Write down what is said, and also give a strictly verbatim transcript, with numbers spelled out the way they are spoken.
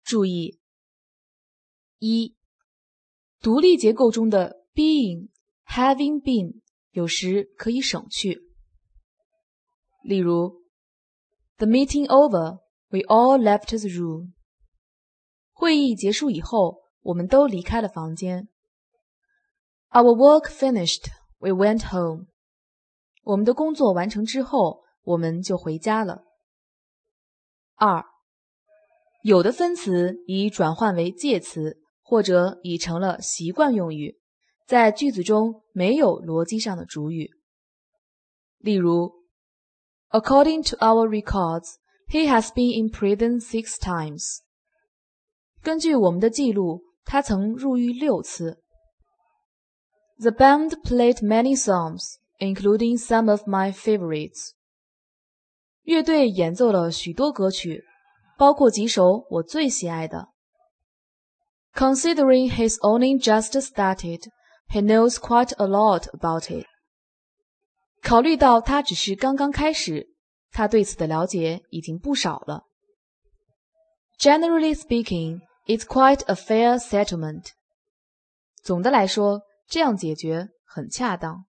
注意：一、独立结构中的 being、having been 有时可以省去。例如 The meeting over, we all left the room. 会议结束以后，我们都离开了房间。Our work finished, we went home. 我们的工作完成之后，我们就回家了。二、有的分词已转换为介词，或者已成了习惯用语，在句子中没有逻辑上的主语。例如 According to our records, he has been in prison six times. 根据我们的记录，他曾入狱六次。The band played many songs, including some of my favorites. 乐队演奏了许多歌曲，包括几首我最喜爱的。Considering he's only just started, he knows quite a lot about it. 考虑到他只是刚刚开始，他对此的了解已经不少了。Generally speaking, it's quite a fair settlement. 总的来说，这样解决很恰当。